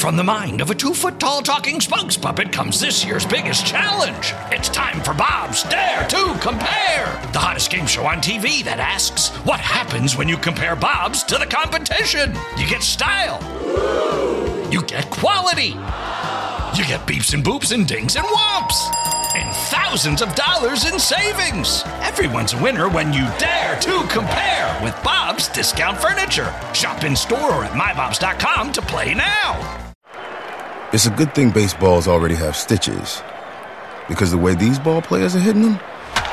From the mind of a 2-foot-tall talking spokes puppet comes this year's biggest challenge. It's time for Bob's Dare to Compare, the hottest game show on TV that asks, what happens when you compare Bob's to the competition? You get style. You get quality. You get beeps and boops and dings and whomps. And thousands of dollars in savings. Everyone's a winner when you dare to compare with Bob's Discount Furniture. Shop in store or at mybobs.com to play now. It's a good thing baseballs already have stitches, because the way these ball players are hitting them,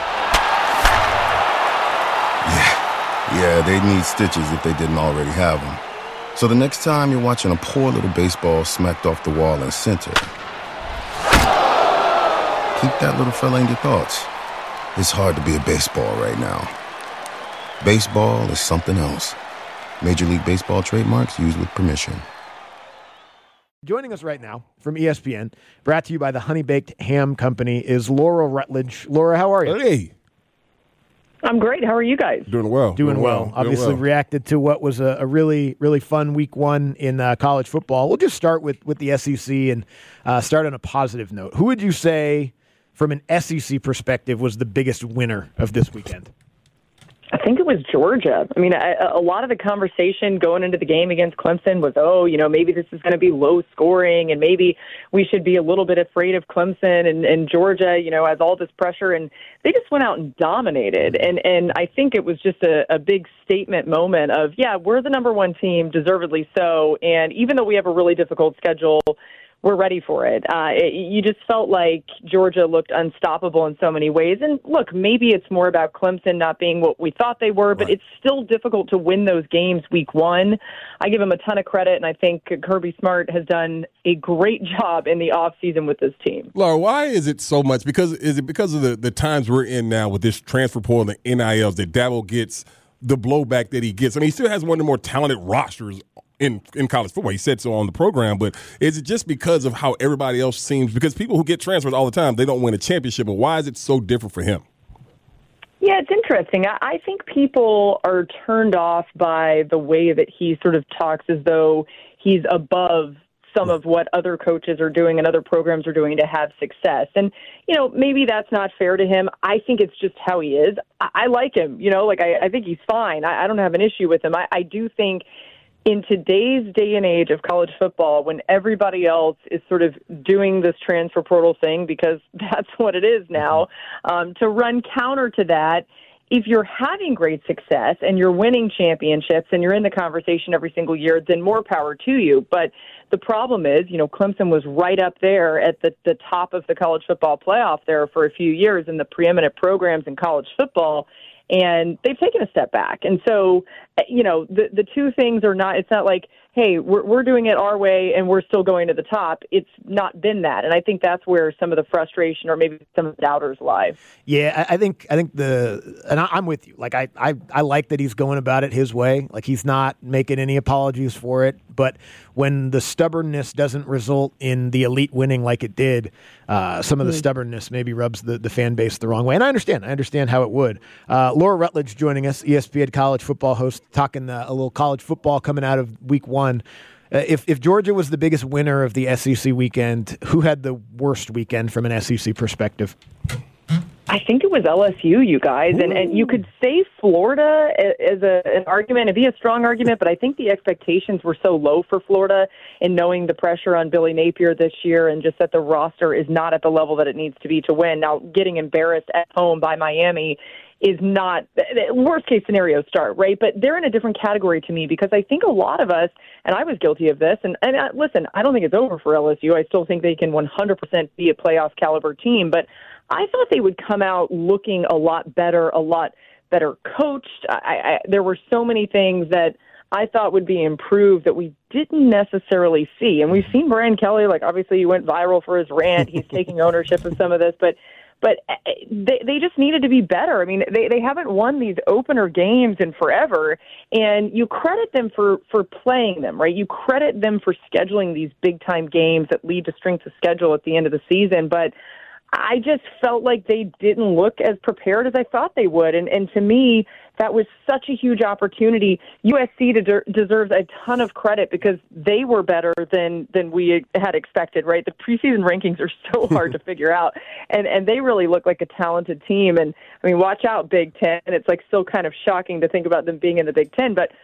yeah, they'd need stitches if they didn't already have them. So the next time you're watching a poor little baseball smacked off the wall in center, keep that little fella in your thoughts. It's hard to be a baseball right now. Baseball is something else. Major League Baseball trademarks used with permission. Joining us right now from ESPN, brought to you by the Honey Baked Ham Company, is Laura Rutledge. Laura, how are you? Hey. I'm great. How are you guys? Doing well. Doing well. Obviously reacted to what was a really, really fun week one in college football. We'll just start with the SEC and start on a positive note. Who would you say, from an SEC perspective, was the biggest winner of this weekend? I think it was Georgia. I mean, a lot of the conversation going into the game against Clemson was, maybe this is going to be low scoring and maybe we should be a little bit afraid of Clemson and Georgia, has all this pressure. And they just went out and dominated. And I think it was just a big statement moment of, we're the number one team, deservedly so. And even though we have a really difficult schedule, we're ready for it. You just felt like Georgia looked unstoppable in so many ways. And look, maybe it's more about Clemson not being what we thought they were, but it's still difficult to win those games week one. I give him a ton of credit, and I think Kirby Smart has done a great job in the offseason with this team. Laura, why is it so much? Is it because of the times we're in now with this transfer portal and the NILs that Dabo gets the blowback that he gets? I mean, he still has one of the more talented rosters in college football. He said so on the program, but is it just because of how everybody else seems? Because people who get transfers all the time, they don't win a championship, but why is it so different for him? Yeah, it's interesting. I think people are turned off by the way that he sort of talks as though he's above some of what other coaches are doing and other programs are doing to have success. And, maybe that's not fair to him. I think it's just how he is. I like him, I think he's fine. I don't have an issue with him. I do think in today's day and age of college football, when everybody else is sort of doing this transfer portal thing, because that's what it is now, to run counter to that, if you're having great success and you're winning championships and you're in the conversation every single year, then more power to you. But the problem is, Clemson was right up there at the top of the college football playoff there for a few years in the preeminent programs in college football. And they've taken a step back. And so, the two things are not, it's not like, hey, we're doing it our way and we're still going to the top. It's not been that. And I think that's where some of the frustration or maybe some of the doubters lie. Yeah, I think I'm with you. Like, I like that he's going about it his way. Like, he's not making any apologies for it. But when the stubbornness doesn't result in the elite winning like it did, some of the stubbornness maybe rubs the fan base the wrong way. And I understand how it would. Laura Rutledge joining us, ESPN college football host, talking a little college football coming out of week one. If Georgia was the biggest winner of the SEC weekend, who had the worst weekend from an SEC perspective? I think it was LSU, you guys. And you could say Florida as an argument. It'd be a strong argument, but I think the expectations were so low for Florida in knowing the pressure on Billy Napier this year and just that the roster is not at the level that it needs to be to win. Now, getting embarrassed at home by Miami is not worst case scenario start, right? But they're in a different category to me because I think a lot of us, and I was guilty of this, and listen, I don't think it's over for LSU. I still think they can 100% be a playoff caliber team, but I thought they would come out looking a lot better coached. There were so many things that I thought would be improved that we didn't necessarily see. And we've seen Brian Kelly, obviously he went viral for his rant. He's taking ownership of some of this, but they just needed to be better. I mean, they haven't won these opener games in forever, and you credit them for playing them, right? You credit them for scheduling these big-time games that lead to strength of schedule at the end of the season, but I just felt like they didn't look as prepared as I thought they would. And to me, that was such a huge opportunity. USC deserves a ton of credit because they were better than we had expected, right? The preseason rankings are so hard to figure out. And they really look like a talented team. And, I mean, watch out, Big Ten. It's like still kind of shocking to think about them being in the Big Ten. But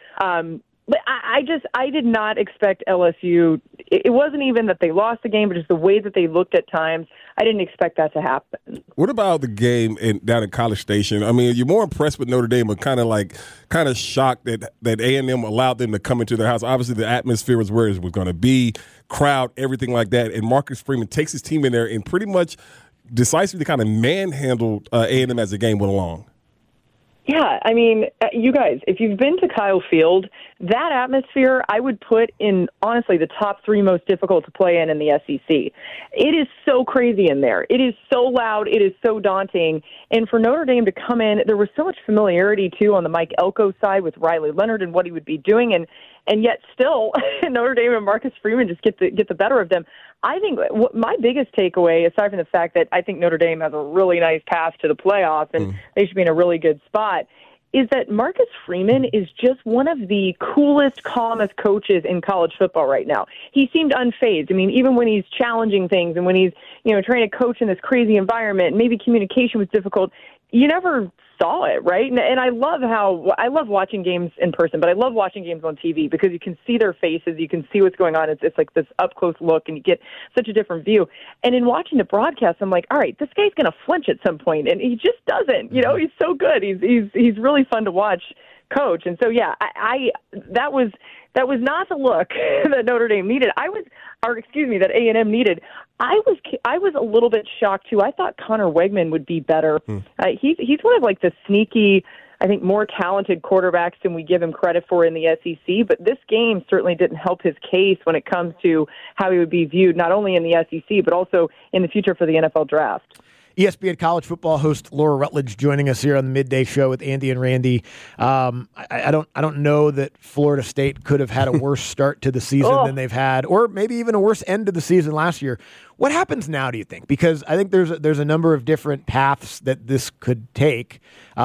I did not expect LSU. It wasn't even that they lost the game, but just the way that they looked at times. I didn't expect that to happen. What about the game down in College Station? I mean, you're more impressed with Notre Dame, but kind of shocked that A&M allowed them to come into their house. Obviously, the atmosphere was where it was going to be, crowd, everything like that. And Marcus Freeman takes his team in there and pretty much decisively kind of manhandled A&M as the game went along. Yeah, I mean, you guys, if you've been to Kyle Field, that atmosphere I would put in, honestly, the top 3 most difficult to play in the SEC. It is so crazy in there. It is so loud. It is so daunting. And for Notre Dame to come in, there was so much familiarity, too, on the Mike Elko side with Riley Leonard and what he would be doing. And yet still, Notre Dame and Marcus Freeman just get the better of them. I think my biggest takeaway, aside from the fact that I think Notre Dame has a really nice path to the playoffs and they should be in a really good spot, is that Marcus Freeman is just one of the coolest, calmest coaches in college football right now. He seemed unfazed. I mean, even when he's challenging things and when he's, trying to coach in this crazy environment, maybe communication was difficult, you never saw it, right? And I love watching games in person, but I love watching games on TV because you can see their faces, you can see what's going on. It's like this up close look, and you get such a different view. And in watching the broadcast, I'm like, all right, this guy's going to flinch at some point, and he just doesn't. He's so good. He's really fun to watch coach. And so yeah, that was not the look that Notre Dame needed. That A&M needed. I was a little bit shocked too. I thought Connor Wegman would be better. He's one of like the sneaky, I think, more talented quarterbacks than we give him credit for in the SEC. But this game certainly didn't help his case when it comes to how he would be viewed, not only in the SEC but also in the future for the NFL draft. ESPN college football host Laura Rutledge joining us here on the Midday Show with Andy and Randy. I don't know that Florida State could have had a worse start to the season than they've had, or maybe even a worse end to the season last year. What happens now, do you think? Because I think there's a number of different paths that this could take.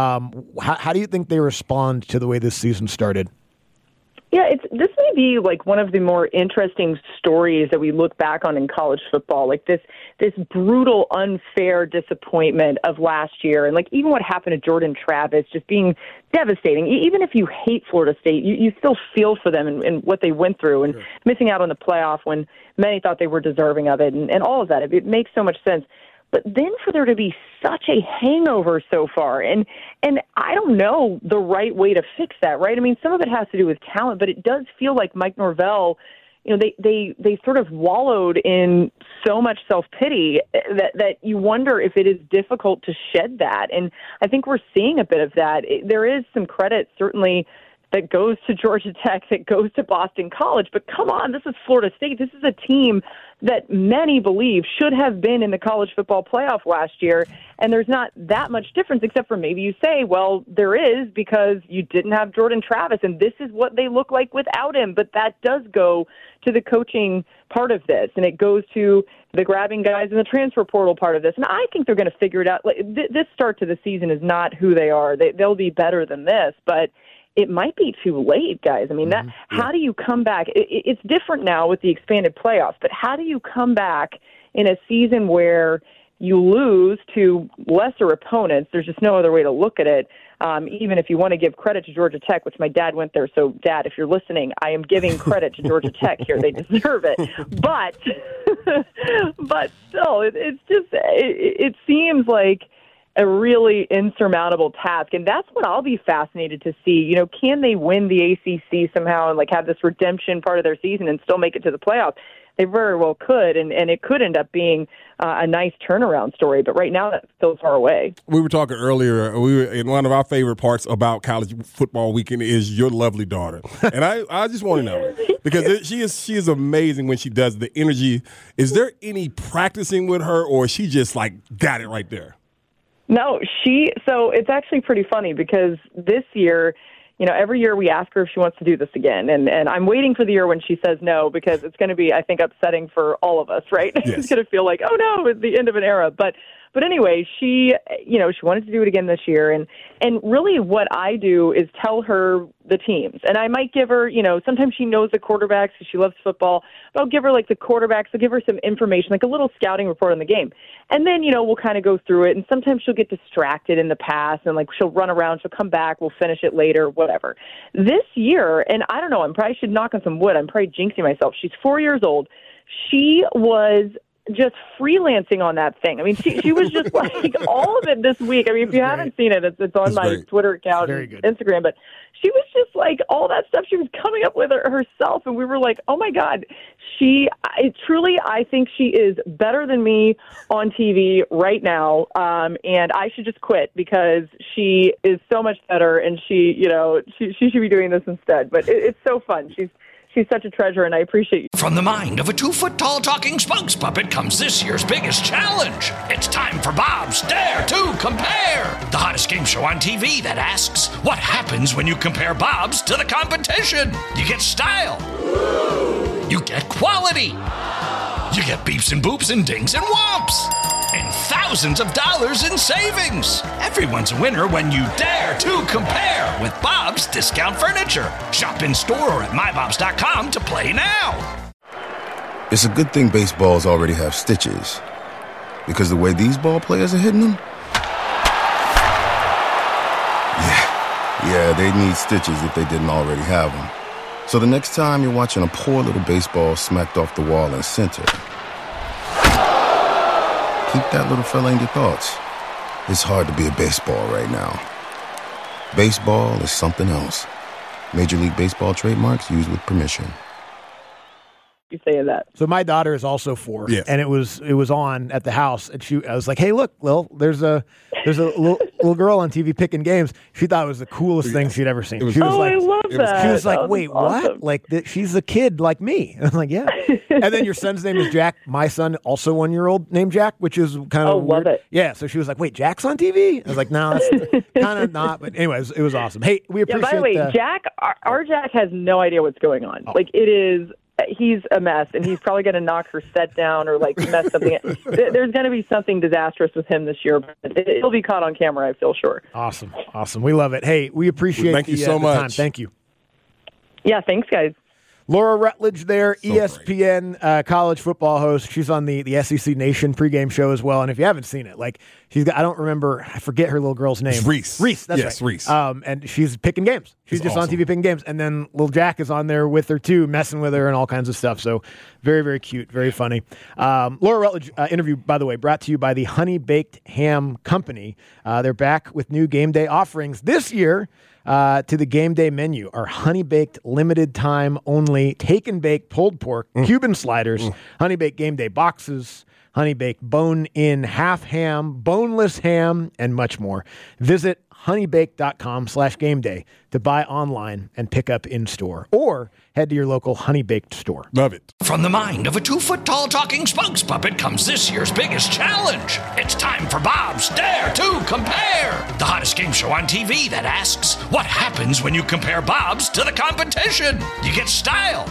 How do you think they respond to the way this season started? Yeah, this may be like one of the more interesting stories that we look back on in college football, like this brutal, unfair disappointment of last year. And like even what happened to Jordan Travis just being devastating. Even if you hate Florida State, you still feel for them and what they went through and missing out on the playoff when many thought they were deserving of it and all of that. It makes so much sense. But then for there to be such a hangover so far, and I don't know the right way to fix that, right? I mean, some of it has to do with talent, but it does feel like Mike Norvell, they sort of wallowed in so much self-pity that you wonder if it is difficult to shed that. And I think we're seeing a bit of that. There is some credit, certainly, that goes to Georgia Tech, that goes to Boston College. But come on, this is Florida State. This is a team that many believe should have been in the college football playoff last year. And there's not that much difference, except for maybe you say, well, there is because you didn't have Jordan Travis, and this is what they look like without him. But that does go to the coaching part of this, and it goes to the grabbing guys in the transfer portal part of this. And I think they're going to figure it out. This start to the season is not who they are. They'll be better than this, but it might be too late, guys. I mean, how do you come back? It's different now with the expanded playoffs, but how do you come back in a season where you lose to lesser opponents? There's just no other way to look at it, even if you want to give credit to Georgia Tech, which my dad went there. So, Dad, if you're listening, I am giving credit to Georgia Tech here. They deserve it. But still, it seems like a really insurmountable task. And that's what I'll be fascinated to see. Can they win the ACC somehow and have this redemption part of their season and still make it to the playoffs? They very well could, and it could end up being a nice turnaround story. But right now, that's still far away. We were talking earlier. We were in one of our favorite parts about college football weekend is your lovely daughter, and I just want to know because she is amazing when she does the energy. Is there any practicing with her, or is she just got it right there? No, so it's actually pretty funny because this year, every year we ask her if she wants to do this again. And I'm waiting for the year when she says no, because it's going to be, I think, upsetting for all of us, right? Yes. It's going to feel like, oh no, it's the end of an era. But But anyway, she wanted to do it again this year. And really what I do is tell her the teams. And I might give her, sometimes she knows the quarterbacks because she loves football. But I'll give her like the quarterbacks. I'll give her some information, like a little scouting report on the game. And then, we'll kind of go through it. And sometimes she'll get distracted in the pass and like she'll run around. She'll come back. We'll finish it later, whatever. This year, and I don't know, I probably should knock on some wood. I'm probably jinxing myself. She's 4 years old. She was just freelancing on that thing. I mean, she was just like all of it this week. I mean, if you haven't seen it, it's on my Twitter account and Instagram, but she was just like all that stuff she was coming up with herself. And we were like, oh my God, I think she is better than me on TV right now. And I should just quit because she is so much better and she should be doing this instead. But it's so fun. She's such a treasure, and I appreciate you. From the mind of a 2-foot-tall talking spokes puppet comes this year's biggest challenge. It's time for Bob's Dare to Compare, the hottest game show on TV that asks, what happens when you compare Bob's to the competition? You get style. You get quality. You get beeps and boops and dings and whomps. And thousands of dollars in savings. Everyone's a winner when you dare to compare with Bob's Discount Furniture. Shop in store or at mybobs.com to play now. It's a good thing baseballs already have stitches, because the way these ball players are hitting them, yeah, they need stitches if they didn't already have them. So the next time you're watching a poor little baseball smacked off the wall in center, keep that little fella in your thoughts. It's hard to be a baseball right now. Baseball is something else. Major League Baseball trademarks used with permission. You say that. So my daughter is also 4, yes. And it was on at the house, and I was like, "Hey, look, Lil, there's a little girl on TV picking games." She thought it was the coolest thing she'd ever seen. She was I love that. She was like, "Wait, awesome. what? Like she's a kid like me?" And I'm like, "Yeah." And then your son's name is Jack. My son, also 1-year-old, named Jack, which is kind of weird. Love it. Yeah. So she was like, "Wait, Jack's on TV?" I was like, "No, that's kind of not." But anyways, it was awesome. Hey, we appreciate. By the way, Jack, our Jack has no idea what's going on. Like it is. He's a mess, and he's probably going to knock her set down or like mess something. There's going to be something disastrous with him this year, but it'll be caught on camera, I feel sure. Awesome. We love it. Hey, we appreciate Thank you so much. time. Thank you. Yeah, thanks, guys. Laura Rutledge there, so ESPN college football host. She's on the SEC Nation pregame show as well. And if you haven't seen it, like she's got, I forget her little girl's name. It's Reese. That's right. Reese. And she's picking games. She's just awesome. On TV picking games. And then little Jack is on there with her too, messing with her and all kinds of stuff. So very, very cute, very funny. Laura Rutledge interview, by the way, brought to you by the Honey Baked Ham Company. They're back with new game day offerings this year. To the game day menu are honey-baked, limited-time only, take-and-bake pulled pork, Cuban sliders, honey-baked game day boxes, honey-baked bone-in half ham, boneless ham, and much more. Visit honeybaked.com/game day to buy online and pick up in-store. Or head to your local Honey Baked store. Love it. From the mind of a 2-foot-tall talking spokes puppet comes this year's biggest challenge. It's time for Bob's Dare to Compare, the hottest game show on TV that asks, what happens when you compare Bob's to the competition? You get style.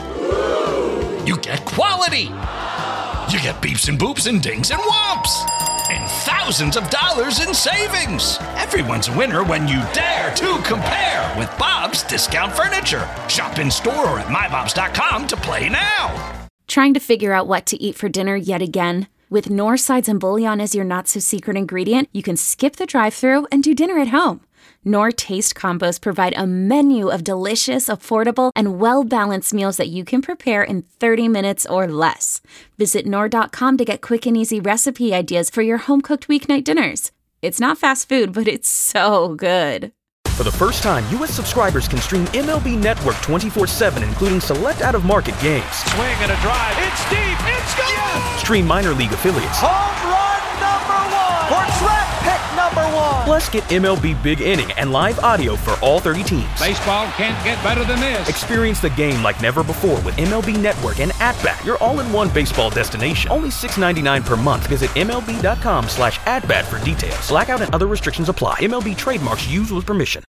You get quality. You get beeps and boops and dings and whomps. And thousands of dollars in savings. Everyone's a winner when you dare to compare with Bob's Discount Furniture. Shop in store or at mybobs.com to play now. Trying to figure out what to eat for dinner yet again? With Knorr sides and bouillon as your not-so-secret ingredient, you can skip the drive-thru and do dinner at home. Knorr Taste Combos provide a menu of delicious, affordable, and well-balanced meals that you can prepare in 30 minutes or less. Visit Knorr.com to get quick and easy recipe ideas for your home-cooked weeknight dinners. It's not fast food, but it's so good. For the first time, U.S. subscribers can stream MLB Network 24/7, including select out-of-market games. Swing and a drive. It's deep. It's gone. Yes! Stream minor league affiliates. Home run number 1. For draft pick number 1. Plus, get MLB Big Inning and live audio for all 30 teams. Baseball can't get better than this. Experience the game like never before with MLB Network and At-Bat, your all-in-one baseball destination. Only $6.99 per month. Visit MLB.com/AtBat for details. Blackout and other restrictions apply. MLB trademarks used with permission.